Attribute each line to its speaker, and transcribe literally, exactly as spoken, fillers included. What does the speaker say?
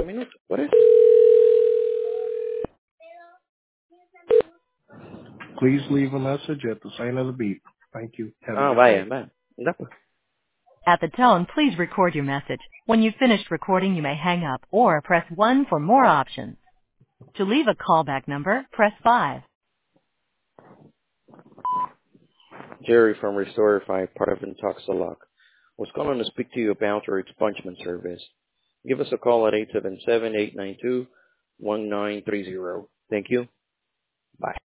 Speaker 1: treinta minutos, por eso.
Speaker 2: Please leave a message at the sign of the beep. Thank you. Have a
Speaker 1: Ah,
Speaker 2: good
Speaker 1: vaya,
Speaker 2: day.
Speaker 1: vaya. Da, pues.
Speaker 3: At the tone, please record your message. When you've finished recording, you may hang up or press one for more options. To leave a callback number, press five.
Speaker 1: Jerry from Restorify, part of Intoxalock, was calling to speak to you about your expungement service. Give us a call at eight seven seven, eight nine two, one nine three zero. Thank you. Bye.